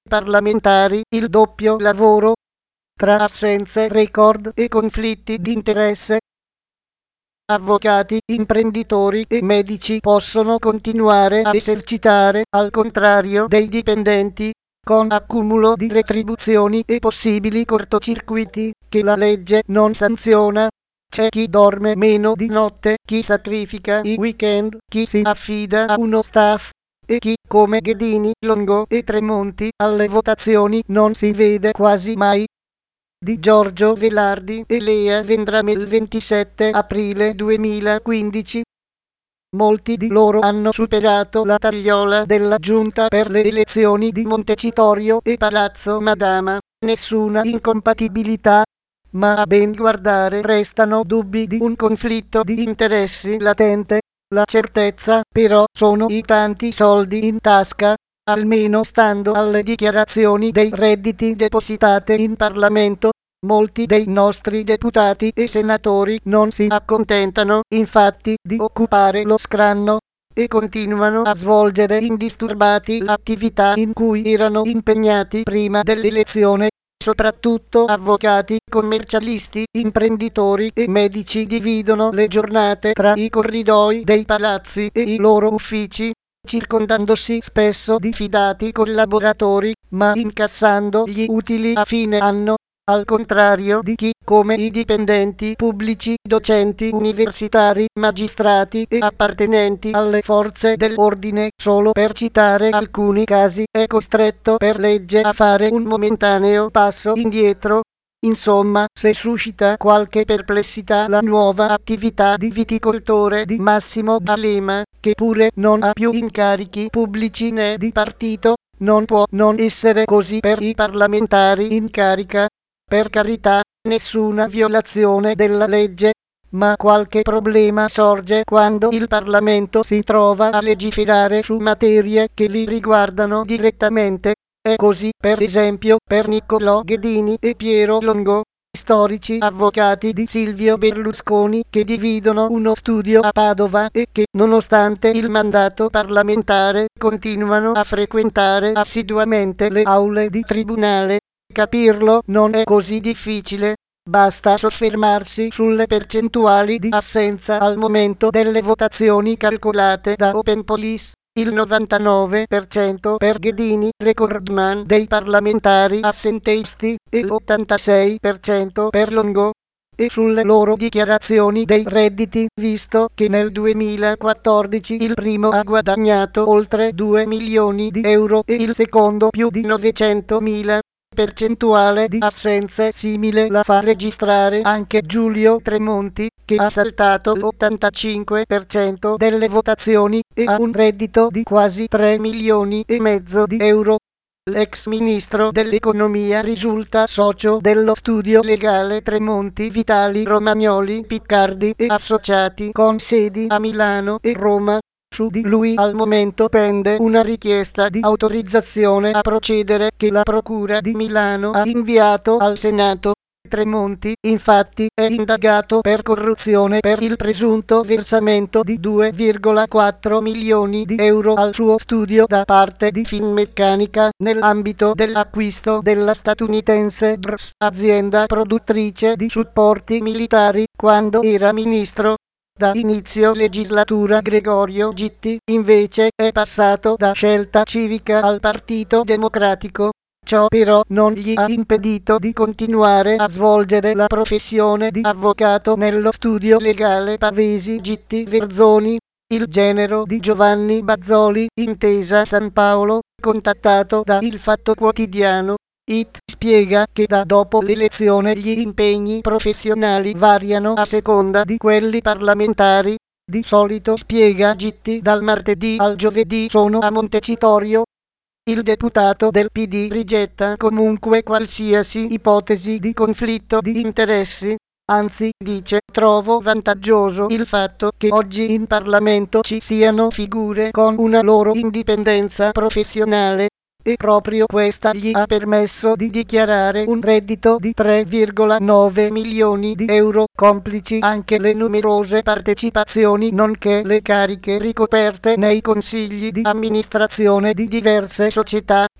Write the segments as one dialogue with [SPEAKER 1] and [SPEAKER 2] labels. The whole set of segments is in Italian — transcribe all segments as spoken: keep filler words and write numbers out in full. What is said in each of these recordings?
[SPEAKER 1] parlamentari il doppio lavoro, tra assenze record e conflitti di interesse. Avvocati, imprenditori e medici possono continuare a esercitare, al contrario dei dipendenti, con accumulo di retribuzioni e possibili cortocircuiti che la legge non sanziona. C'è chi dorme meno di notte, chi sacrifica i weekend, chi si affida a uno staff e chi, come Ghedini, Longo e Tremonti, alle votazioni non si vede quasi mai. Di Giorgio Velardi e Lea Vendrame il ventisette aprile duemilaquindici. Molti di loro hanno superato la tagliola della giunta per le elezioni di Montecitorio e Palazzo Madama, nessuna incompatibilità, ma a ben guardare restano dubbi di un conflitto di interessi latente. La certezza, però, sono i tanti soldi in tasca, almeno stando alle dichiarazioni dei redditi depositate in Parlamento. Molti dei nostri deputati e senatori non si accontentano, infatti, di occupare lo scranno e continuano a svolgere indisturbati l'attività in cui erano impegnati prima dell'elezione. Soprattutto avvocati, commercialisti, imprenditori e medici dividono le giornate tra i corridoi dei palazzi e i loro uffici, circondandosi spesso di fidati collaboratori, ma incassando gli utili a fine anno, al contrario di chi, come i dipendenti pubblici, docenti universitari, magistrati e appartenenti alle forze dell'ordine, solo per citare alcuni casi, è costretto per legge a fare un momentaneo passo indietro. Insomma, se suscita qualche perplessità la nuova attività di viticoltore di Massimo D'Alema, che pure non ha più incarichi pubblici né di partito, non può non essere così per i parlamentari in carica. Per carità, nessuna violazione della legge, ma qualche problema sorge quando il Parlamento si trova a legiferare su materie che li riguardano direttamente. È così, per esempio, per Niccolò Ghedini e Piero Longo, storici avvocati di Silvio Berlusconi, che dividono uno studio a Padova e che, nonostante il mandato parlamentare, continuano a frequentare assiduamente le aule di tribunale. Capirlo non è così difficile, basta soffermarsi sulle percentuali di assenza al momento delle votazioni calcolate da Open Police. Il novantanove per cento per Ghedini, recordman dei parlamentari assentisti, e l'ottantasei per cento per Longo, e sulle loro dichiarazioni dei redditi, visto che nel duemilaquattordici il primo ha guadagnato oltre due milioni di euro e il secondo più di novecentomila. Percentuale di assenze simile la fa registrare anche Giulio Tremonti, che ha saltato l'ottantacinque per cento delle votazioni e ha un reddito di quasi tre milioni e mezzo di euro. L'ex ministro dell'economia risulta socio dello studio legale Tremonti Vitali Romagnoli Piccardi e Associati con sedi a Milano e Roma. Su di lui al momento pende una richiesta di autorizzazione a procedere che la Procura di Milano ha inviato al Senato. Tremonti, infatti, è indagato per corruzione per il presunto versamento di due virgola quattro milioni di euro al suo studio da parte di Finmeccanica nell'ambito dell'acquisto della statunitense D R S, azienda produttrice di supporti militari, quando era ministro. Da inizio legislatura Gregorio Gitti, invece, è passato da Scelta Civica al Partito Democratico. Ciò però non gli ha impedito di continuare a svolgere la professione di avvocato nello studio legale Pavesi Gitti Verzoni. Il genero di Giovanni Bazzoli, Intesa San Paolo, contattato da Il Fatto Quotidiano, It spiega che da dopo l'elezione gli impegni professionali variano a seconda di quelli parlamentari. Di solito, spiega Gitti, dal martedì al giovedì sono a Montecitorio. Il deputato del P D rigetta comunque qualsiasi ipotesi di conflitto di interessi. Anzi, dice, trovo vantaggioso il fatto che oggi in Parlamento ci siano figure con una loro indipendenza professionale. E proprio questa gli ha permesso di dichiarare un reddito di tre virgola nove milioni di euro, complici anche le numerose partecipazioni nonché le cariche ricoperte nei consigli di amministrazione di diverse società,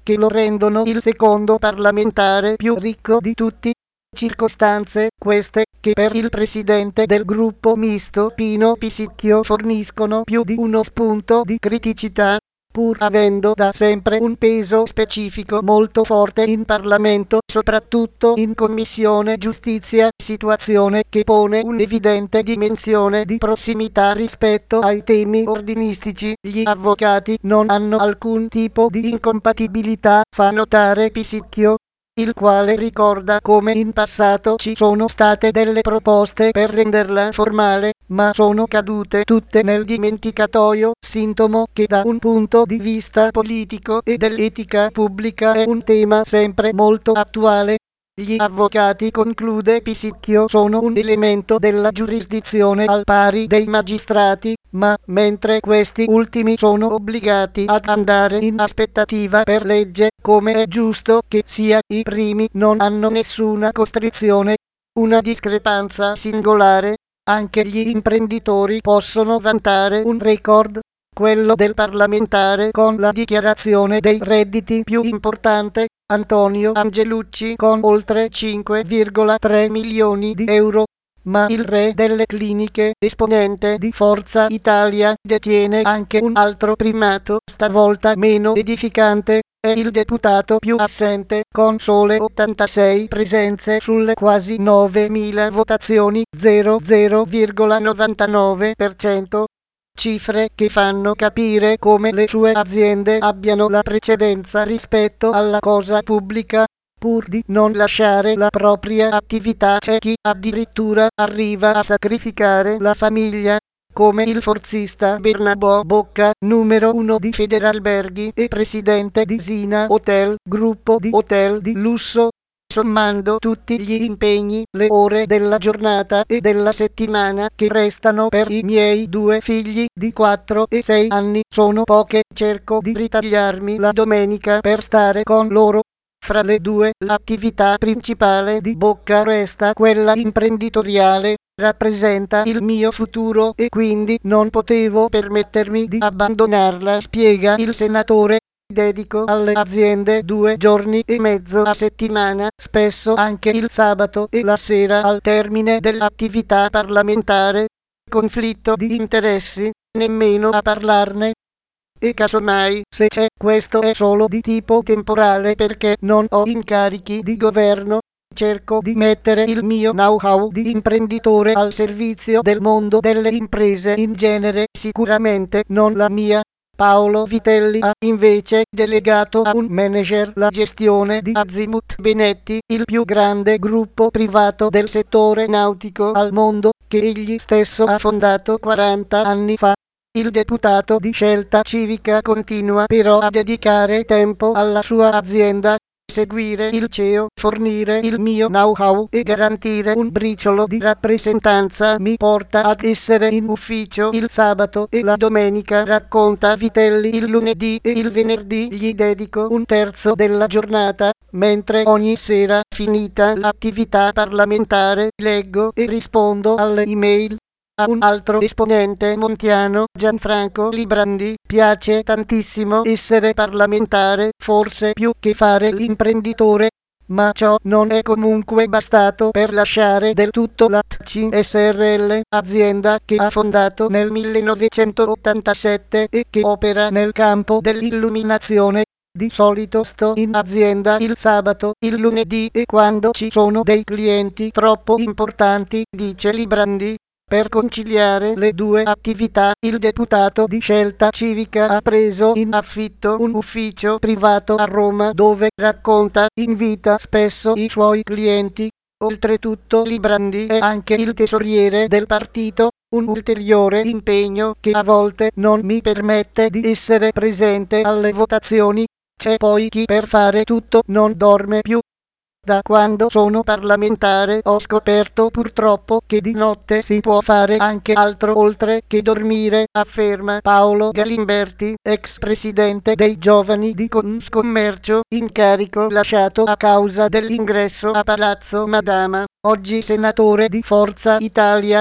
[SPEAKER 1] che lo rendono il secondo parlamentare più ricco di tutti. Circostanze, queste, che per il presidente del gruppo misto Pino Pisicchio forniscono più di uno spunto di criticità, pur avendo da sempre un peso specifico molto forte in Parlamento, soprattutto in Commissione Giustizia, situazione che pone un'evidente dimensione di prossimità rispetto ai temi ordinistici. Gli avvocati non hanno alcun tipo di incompatibilità, fa notare Pisicchio, il quale ricorda come in passato ci sono state delle proposte per renderla formale, ma sono cadute tutte nel dimenticatoio, sintomo che da un punto di vista politico e dell'etica pubblica è un tema sempre molto attuale. Gli avvocati, conclude Pisicchio, sono un elemento della giurisdizione al pari dei magistrati, ma mentre questi ultimi sono obbligati ad andare in aspettativa per legge, come è giusto che sia, i primi non hanno nessuna costrizione. Una discrepanza singolare. Anche gli imprenditori possono vantare un record, quello del parlamentare con la dichiarazione dei redditi più importante, Antonio Angelucci, con oltre cinque virgola tre milioni di euro. Ma il re delle cliniche, esponente di Forza Italia, detiene anche un altro primato, stavolta meno edificante. È il deputato più assente, con sole ottantasei presenze sulle quasi novemila votazioni, zero virgola novantanove per cento. Cifre che fanno capire come le sue aziende abbiano la precedenza rispetto alla cosa pubblica. Pur di non lasciare la propria attività c'è chi addirittura arriva a sacrificare la famiglia, come il forzista Bernabò Bocca, numero uno di Federalberghi e presidente di Sina Hotel, gruppo di hotel di lusso. Sommando tutti gli impegni, le ore della giornata e della settimana che restano per i miei due figli di quattro e sei anni sono poche, cerco di ritagliarmi la domenica per stare con loro. Fra le due, l'attività principale di Bocca resta quella imprenditoriale, rappresenta il mio futuro e quindi non potevo permettermi di abbandonarla, spiega il senatore. Dedico alle aziende due giorni e mezzo a settimana, spesso anche il sabato e la sera al termine dell'attività parlamentare. Conflitto di interessi, nemmeno a parlarne. E casomai, se c'è, questo è solo di tipo temporale perché non ho incarichi di governo. Cerco di mettere il mio know-how di imprenditore al servizio del mondo delle imprese in genere, sicuramente non la mia. Paolo Vitelli ha invece delegato a un manager la gestione di Azimut Benetti, il più grande gruppo privato del settore nautico al mondo, che egli stesso ha fondato quaranta anni fa. Il deputato di Scelta Civica continua però a dedicare tempo alla sua azienda, seguire il C E O, fornire il mio know-how e garantire un briciolo di rappresentanza mi porta ad essere in ufficio il sabato e la domenica, racconta Vitelli. Il lunedì e il venerdì gli dedico un terzo della giornata, mentre ogni sera, finita l'attività parlamentare, leggo e rispondo alle email. A un altro esponente montiano, Gianfranco Librandi, piace tantissimo essere parlamentare, forse più che fare l'imprenditore, ma ciò non è comunque bastato per lasciare del tutto la C S R L, azienda che ha fondato nel millenovecentottantasette e che opera nel campo dell'illuminazione. Di solito sto in azienda il sabato, il lunedì e quando ci sono dei clienti troppo importanti, dice Librandi. Per conciliare le due attività, il deputato di Scelta Civica ha preso in affitto un ufficio privato a Roma dove, racconta, invita spesso i suoi clienti. Oltretutto Librandi è anche il tesoriere del partito, un ulteriore impegno che a volte non mi permette di essere presente alle votazioni. C'è poi chi per fare tutto non dorme più. Da quando sono parlamentare ho scoperto purtroppo che di notte si può fare anche altro oltre che dormire, afferma Paolo Galimberti, ex presidente dei giovani di Confcommercio, incarico lasciato a causa dell'ingresso a Palazzo Madama, oggi senatore di Forza Italia.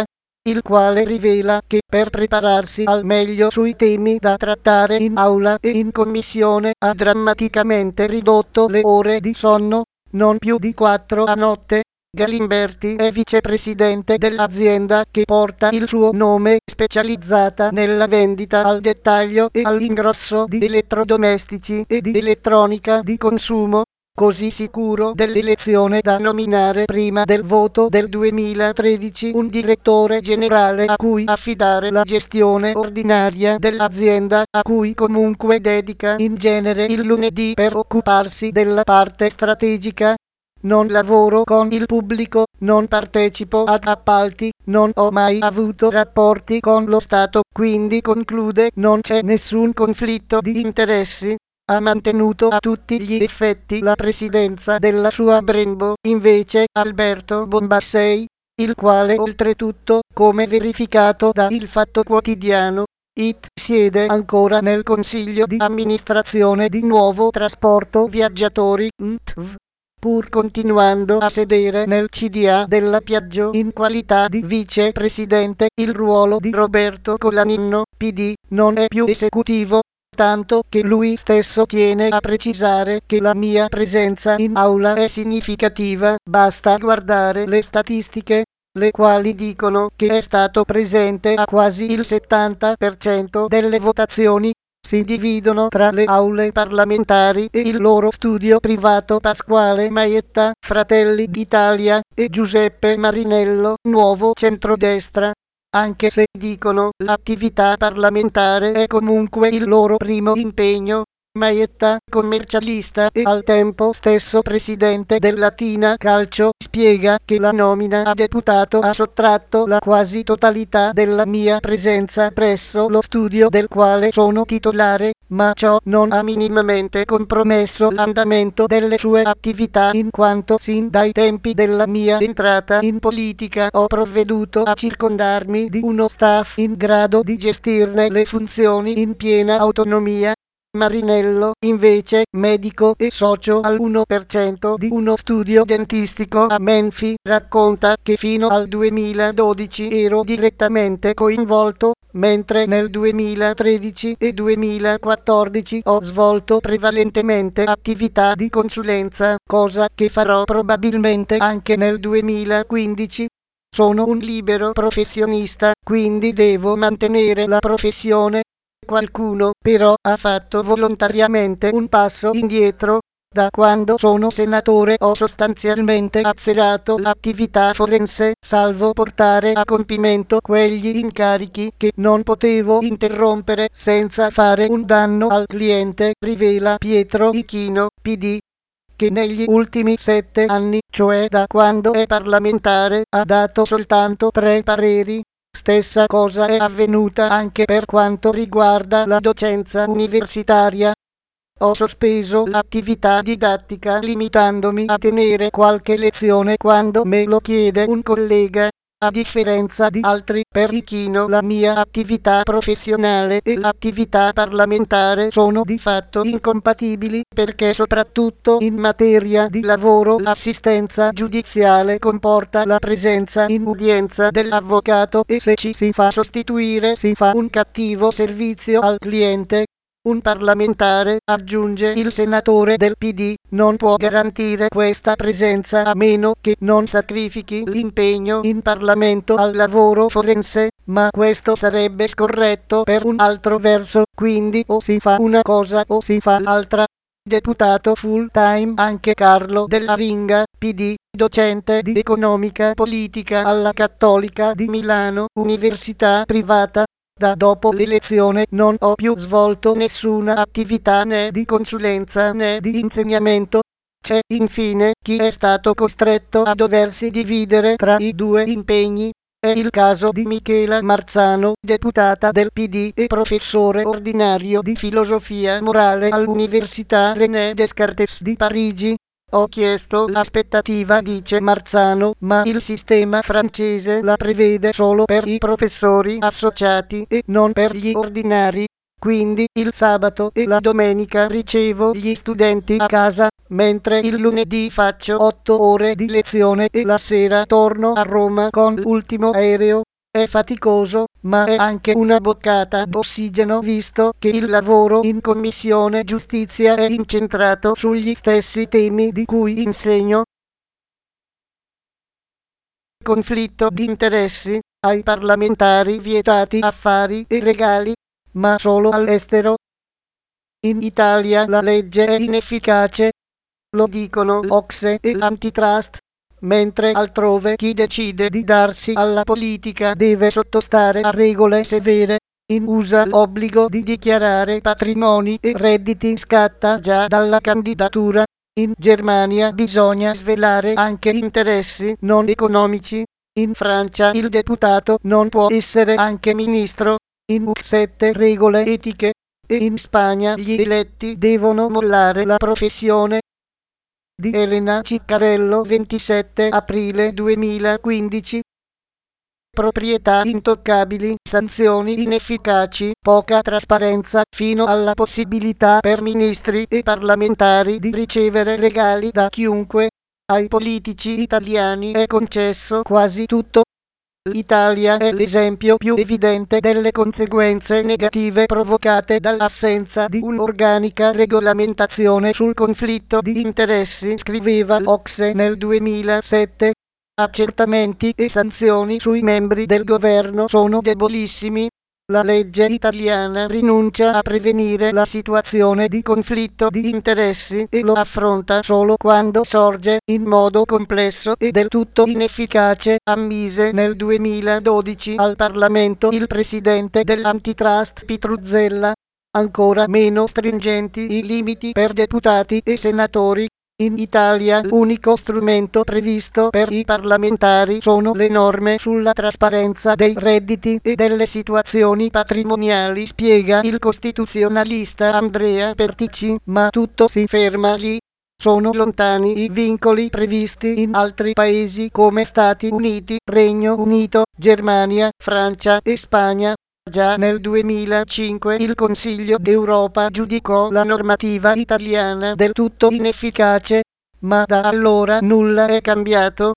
[SPEAKER 1] il quale rivela che per prepararsi al meglio sui temi da trattare in aula e in commissione ha drammaticamente ridotto le ore di sonno, non più di quattro a notte. Galimberti è vicepresidente dell'azienda che porta il suo nome, specializzata nella vendita al dettaglio e all'ingrosso di elettrodomestici e di elettronica di consumo. Così sicuro dell'elezione da nominare prima del voto del duemilatredici un direttore generale a cui affidare la gestione ordinaria dell'azienda, a cui comunque dedica in genere il lunedì per occuparsi della parte strategica. Non lavoro con il pubblico, non partecipo ad appalti, non ho mai avuto rapporti con lo Stato, quindi conclude non c'è nessun conflitto di interessi. Ha mantenuto a tutti gli effetti la presidenza della sua Brembo, invece, Alberto Bombassei, il quale oltretutto, come verificato da Il Fatto Quotidiano, It siede ancora nel consiglio di amministrazione di Nuovo Trasporto Viaggiatori, N T V, pur continuando a sedere nel C D A della Piaggio in qualità di vicepresidente. Il ruolo di Roberto Colaninno, P D, non è più esecutivo, tanto che lui stesso tiene a precisare che la mia presenza in aula è significativa, basta guardare le statistiche, le quali dicono che è stato presente a quasi il settanta per cento delle votazioni. Si dividono tra le aule parlamentari e il loro studio privato Pasquale Maietta, Fratelli d'Italia, e Giuseppe Marinello, Nuovo Centrodestra. Anche se, dicono, l'attività parlamentare è comunque il loro primo impegno. Maietta, commercialista e al tempo stesso presidente del Latina Calcio, spiega che la nomina a deputato ha sottratto la quasi totalità della mia presenza presso lo studio del quale sono titolare, ma ciò non ha minimamente compromesso l'andamento delle sue attività, in quanto sin dai tempi della mia entrata in politica ho provveduto a circondarmi di uno staff in grado di gestirne le funzioni in piena autonomia. Marinello, invece, medico e socio al uno per cento di uno studio dentistico a Menfi, racconta che fino al duemiladodici ero direttamente coinvolto, mentre nel duemilatredici e duemilaquattordici ho svolto prevalentemente attività di consulenza, cosa che farò probabilmente anche nel duemilaquindici. Sono un libero professionista, quindi devo mantenere la professione. Qualcuno, però, ha fatto volontariamente un passo indietro. Da quando sono senatore ho sostanzialmente azzerato l'attività forense, salvo portare a compimento quegli incarichi che non potevo interrompere senza fare un danno al cliente, rivela Pietro Ichino, P D, che negli ultimi sette anni, cioè da quando è parlamentare, ha dato soltanto tre pareri. Stessa cosa è avvenuta anche per quanto riguarda la docenza universitaria. Ho sospeso l'attività didattica limitandomi a tenere qualche lezione quando me lo chiede un collega. A differenza di altri, per Ichino la mia attività professionale e l'attività parlamentare sono di fatto incompatibili, perché soprattutto in materia di lavoro l'assistenza giudiziale comporta la presenza in udienza dell'avvocato e se ci si fa sostituire si fa un cattivo servizio al cliente. Un parlamentare, aggiunge il senatore del P D, non può garantire questa presenza a meno che non sacrifichi l'impegno in Parlamento al lavoro forense, ma questo sarebbe scorretto per un altro verso, quindi o si fa una cosa o si fa l'altra. Deputato full time anche Carlo Della Ringa, P D, docente di economica politica alla Cattolica di Milano, università privata. Da dopo l'elezione non ho più svolto nessuna attività né di consulenza né di insegnamento. C'è infine chi è stato costretto a doversi dividere tra i due impegni. È il caso di Michela Marzano, deputata del P D e professore ordinario di filosofia morale all'Università René Descartes di Parigi. Ho chiesto l'aspettativa, dice Marzano, ma il sistema francese la prevede solo per i professori associati e non per gli ordinari. Quindi il sabato e la domenica ricevo gli studenti a casa, mentre il lunedì faccio otto ore di lezione e la sera torno a Roma con l'ultimo aereo. È faticoso, ma è anche una boccata d'ossigeno visto che il lavoro in Commissione Giustizia è incentrato sugli stessi temi di cui insegno. Conflitto di interessi, ai parlamentari vietati affari e regali, ma solo all'estero. In Italia la legge è inefficace, lo dicono l'O C S E e l'antitrust, mentre altrove chi decide di darsi alla politica deve sottostare a regole severe. In U S A l'obbligo di dichiarare patrimoni e redditi scatta già dalla candidatura. In Germania bisogna svelare anche interessi non economici. In Francia il deputato non può essere anche ministro. In U sette regole etiche. E in Spagna gli eletti devono mollare la professione. Di Elena Ciccarello, ventisette aprile duemilaquindici. Proprietà intoccabili, sanzioni inefficaci, poca trasparenza, fino alla possibilità per ministri e parlamentari di ricevere regali da chiunque. Ai politici italiani è concesso quasi tutto. L'Italia è l'esempio più evidente delle conseguenze negative provocate dall'assenza di un'organica regolamentazione sul conflitto di interessi, scriveva l'O C S E nel duemilasette. Accertamenti e sanzioni sui membri del governo sono debolissimi. La legge italiana rinuncia a prevenire la situazione di conflitto di interessi e lo affronta solo quando sorge in modo complesso e del tutto inefficace, ammise nel duemiladodici al Parlamento il presidente dell'antitrust Pitruzzella. Ancora meno stringenti i limiti per deputati e senatori. In Italia l'unico strumento previsto per i parlamentari sono le norme sulla trasparenza dei redditi e delle situazioni patrimoniali, spiega il costituzionalista Andrea Pertici, ma tutto si ferma lì. Sono lontani i vincoli previsti in altri paesi come Stati Uniti, Regno Unito, Germania, Francia e Spagna. Già nel duemilacinque il Consiglio d'Europa giudicò la normativa italiana del tutto inefficace, ma da allora nulla è cambiato.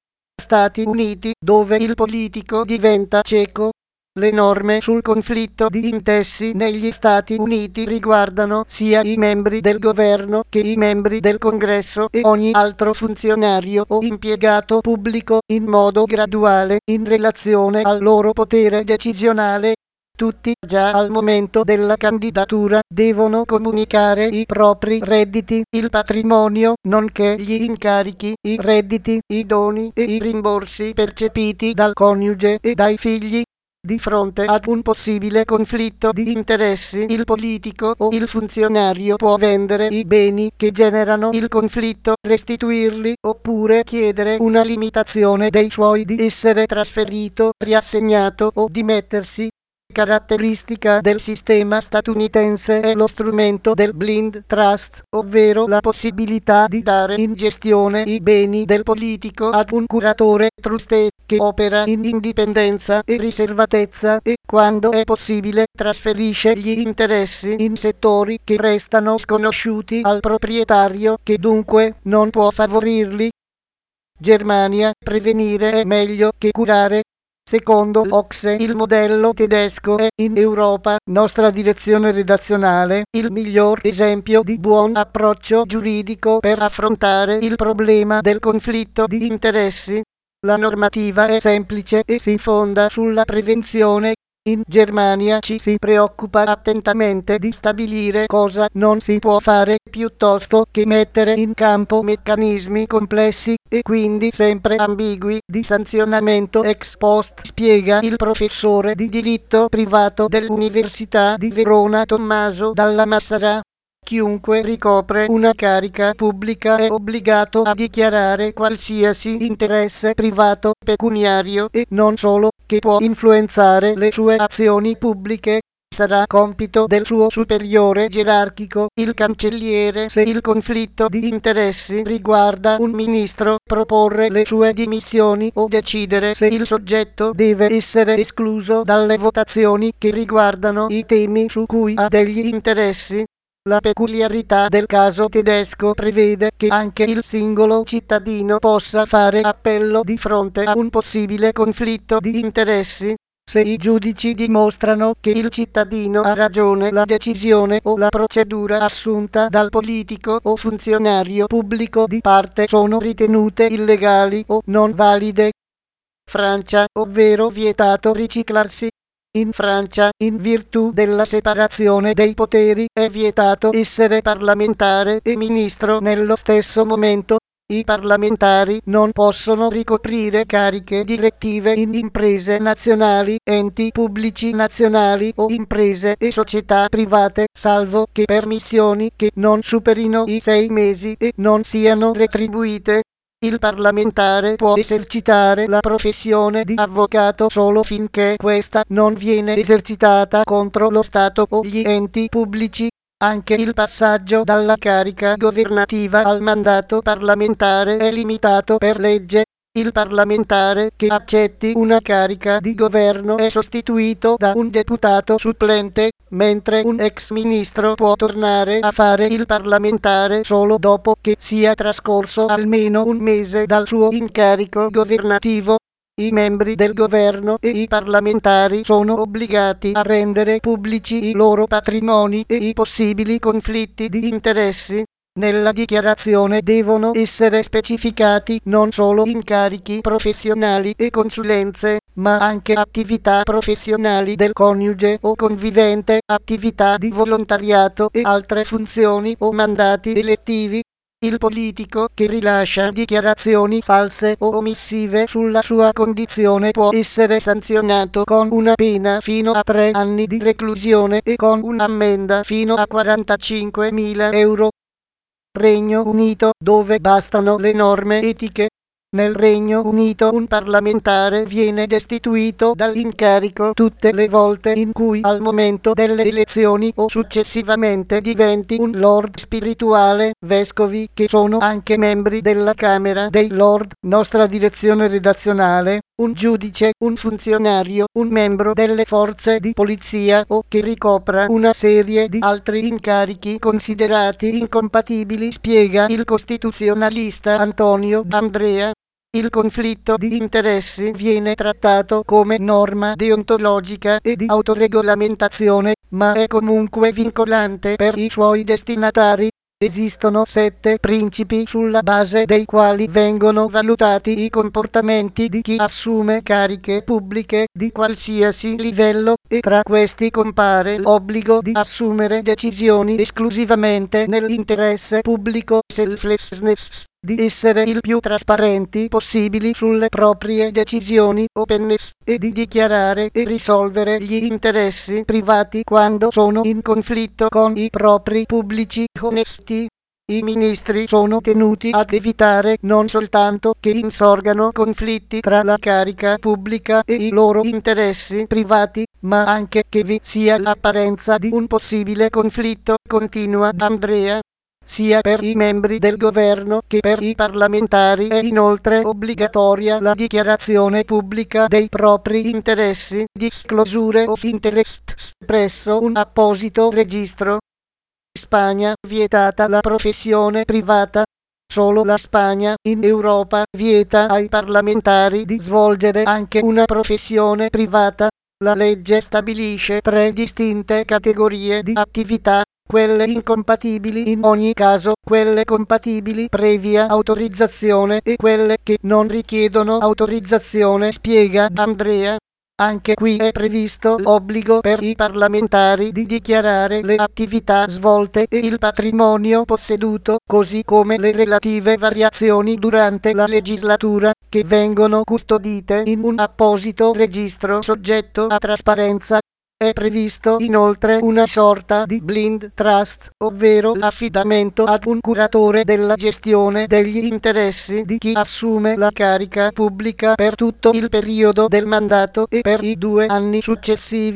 [SPEAKER 1] Stati Uniti, dove il politico diventa cieco. Le norme sul conflitto di interessi negli Stati Uniti riguardano sia i membri del governo che i membri del Congresso e ogni altro funzionario o impiegato pubblico in modo graduale in relazione al loro potere decisionale. Tutti, già al momento della candidatura, devono comunicare i propri redditi, il patrimonio, nonché gli incarichi, i redditi, i doni e i rimborsi percepiti dal coniuge e dai figli. Di fronte ad un possibile conflitto di interessi, il politico o il funzionario può vendere i beni che generano il conflitto, restituirli, oppure chiedere una limitazione dei suoi di essere trasferito, riassegnato o dimettersi. Caratteristica del sistema statunitense è lo strumento del blind trust, ovvero la possibilità di dare in gestione i beni del politico ad un curatore trusted che opera in indipendenza e riservatezza e, quando è possibile, trasferisce gli interessi in settori che restano sconosciuti al proprietario, che dunque non può favorirli. Germania, prevenire è meglio che curare. Secondo l'O C S E il modello tedesco è in Europa, nostra direzione redazionale, il miglior esempio di buon approccio giuridico per affrontare il problema del conflitto di interessi. La normativa è semplice e si fonda sulla prevenzione. In Germania ci si preoccupa attentamente di stabilire cosa non si può fare, piuttosto che mettere in campo meccanismi complessi e quindi sempre ambigui di sanzionamento ex post, spiega il professore di diritto privato dell'Università di Verona Tommaso Dalla Massara. Chiunque ricopre una carica pubblica è obbligato a dichiarare qualsiasi interesse privato pecuniario e non solo che può influenzare le sue azioni pubbliche. Sarà compito del suo superiore gerarchico, il cancelliere, se il conflitto di interessi riguarda un ministro, proporre le sue dimissioni o decidere se il soggetto deve essere escluso dalle votazioni che riguardano i temi su cui ha degli interessi. La peculiarità del caso tedesco prevede che anche il singolo cittadino possa fare appello di fronte a un possibile conflitto di interessi. Se i giudici dimostrano che il cittadino ha ragione, la decisione o la procedura assunta dal politico o funzionario pubblico di parte sono ritenute illegali o non valide. Francia, ovvero vietato riciclarsi. In Francia, in virtù della separazione dei poteri, è vietato essere parlamentare e ministro nello stesso momento. I parlamentari non possono ricoprire cariche direttive in imprese nazionali, enti pubblici nazionali o imprese e società private, salvo che per missioni che non superino i sei mesi e non siano retribuite. Il parlamentare può esercitare la professione di avvocato solo finché questa non viene esercitata contro lo Stato o gli enti pubblici. Anche il passaggio dalla carica governativa al mandato parlamentare è limitato per legge. Il parlamentare che accetti una carica di governo è sostituito da un deputato supplente, mentre un ex ministro può tornare a fare il parlamentare solo dopo che sia trascorso almeno un mese dal suo incarico governativo. I membri del governo e i parlamentari sono obbligati a rendere pubblici i loro patrimoni e i possibili conflitti di interessi. Nella dichiarazione devono essere specificati non solo incarichi professionali e consulenze, ma anche attività professionali del coniuge o convivente, attività di volontariato e altre funzioni o mandati elettivi. Il politico che rilascia dichiarazioni false o omissive sulla sua condizione può essere sanzionato con una pena fino a tre anni di reclusione e con un'ammenda fino a quarantacinquemila euro. Regno Unito, dove bastano le norme etiche. Nel Regno Unito un parlamentare viene destituito dall'incarico tutte le volte in cui al momento delle elezioni o successivamente diventi un lord spirituale, vescovi che sono anche membri della Camera dei Lord, nostra direzione redazionale, un giudice, un funzionario, un membro delle forze di polizia o che ricopra una serie di altri incarichi considerati incompatibili, spiega il costituzionalista Antonio D'Andrea. Il conflitto di interessi viene trattato come norma deontologica e di autoregolamentazione, ma è comunque vincolante per i suoi destinatari. Esistono sette principi sulla base dei quali vengono valutati i comportamenti di chi assume cariche pubbliche di qualsiasi livello, e tra questi compare l'obbligo di assumere decisioni esclusivamente nell'interesse pubblico, selflessness, di essere il più trasparenti possibili sulle proprie decisioni, openness, e di dichiarare e risolvere gli interessi privati quando sono in conflitto con i propri pubblici, onesti. I ministri sono tenuti ad evitare non soltanto che insorgano conflitti tra la carica pubblica e i loro interessi privati, ma anche che vi sia l'apparenza di un possibile conflitto, continua D'Andrea. Sia per i membri del governo che per i parlamentari è inoltre obbligatoria la dichiarazione pubblica dei propri interessi, disclosure of interests, presso un apposito registro. Spagna, vietata la professione privata. Solo la Spagna, in Europa, vieta ai parlamentari di svolgere anche una professione privata. La legge stabilisce tre distinte categorie di attività: quelle incompatibili in ogni caso, quelle compatibili previa autorizzazione e quelle che non richiedono autorizzazione, spiega D'Andrea. Anche qui è previsto l'obbligo per i parlamentari di dichiarare le attività svolte e il patrimonio posseduto, così come le relative variazioni durante la legislatura, che vengono custodite in un apposito registro soggetto a trasparenza. È previsto inoltre una sorta di blind trust, ovvero l'affidamento ad un curatore della gestione degli interessi di chi assume la carica pubblica per tutto il periodo del mandato e per i due anni successivi.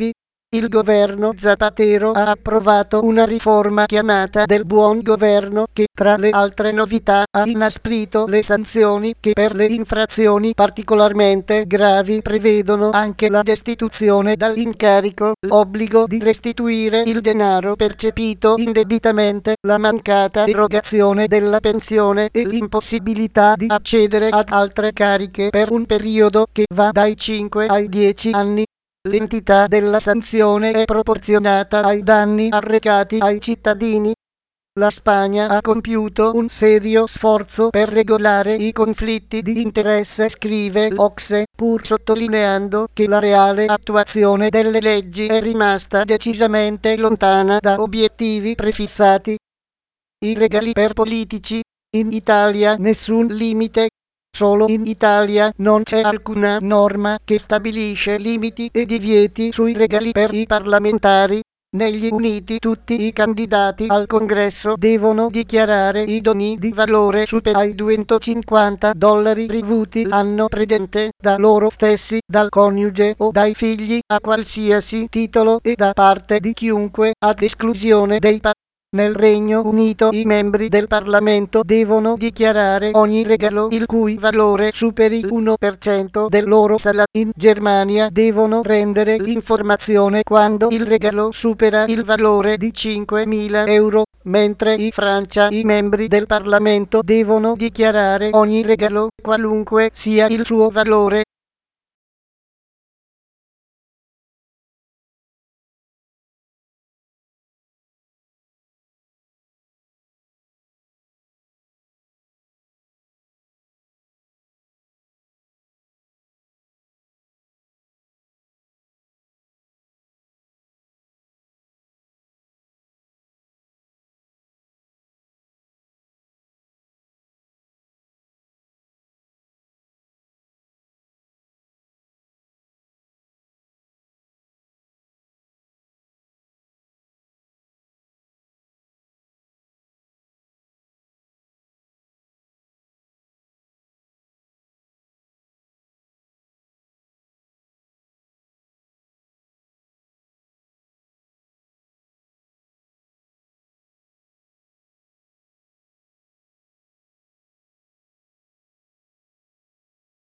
[SPEAKER 1] Il governo Zapatero ha approvato una riforma chiamata del buon governo che, tra le altre novità, ha inasprito le sanzioni che per le infrazioni particolarmente gravi prevedono anche la destituzione dall'incarico, l'obbligo di restituire il denaro percepito indebitamente, la mancata erogazione della pensione e l'impossibilità di accedere ad altre cariche per un periodo che va dai cinque ai dieci anni. L'entità della sanzione è proporzionata ai danni arrecati ai cittadini. La Spagna ha compiuto un serio sforzo per regolare i conflitti di interesse, scrive l'O C S E, pur sottolineando che la reale attuazione delle leggi è rimasta decisamente lontana da obiettivi prefissati. I regali per politici. In Italia nessun limite. Solo in Italia non c'è alcuna norma che stabilisce limiti e divieti sui regali per i parlamentari. Negli Uniti tutti i candidati al congresso devono dichiarare i doni di valore superiore ai duecentocinquanta dollari ricevuti l'anno precedente da loro stessi, dal coniuge o dai figli a qualsiasi titolo e da parte di chiunque, ad esclusione dei padri. Nel Regno Unito i membri del Parlamento devono dichiarare ogni regalo il cui valore superi l'uno per cento del loro salario. In Germania devono rendere l'informazione quando il regalo supera il valore di cinquemila euro, mentre in Francia i membri del Parlamento devono dichiarare ogni regalo, qualunque sia il suo valore.